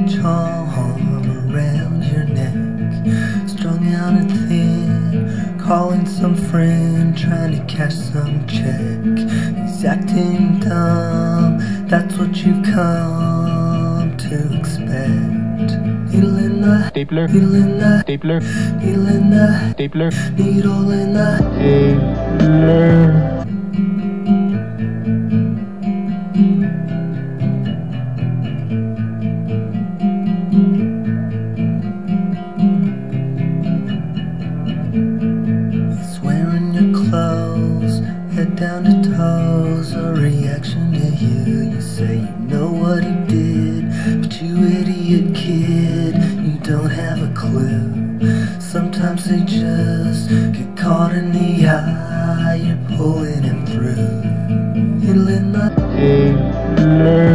charm around your neck, strung out and thin, calling some friend, trying to cash some check. He's acting dumb, that's what you've come to expect. Needle in the Stapler, needle in the stapler, needle in the stapler, needle in the stapler. He's wearing your clothes, head down to toes, a reaction to you. You say you know what he did, but you idiot kid, you don't have a clue. Sometimes they just get caught in the eye, you're pulling him through. Needle in the Stapler.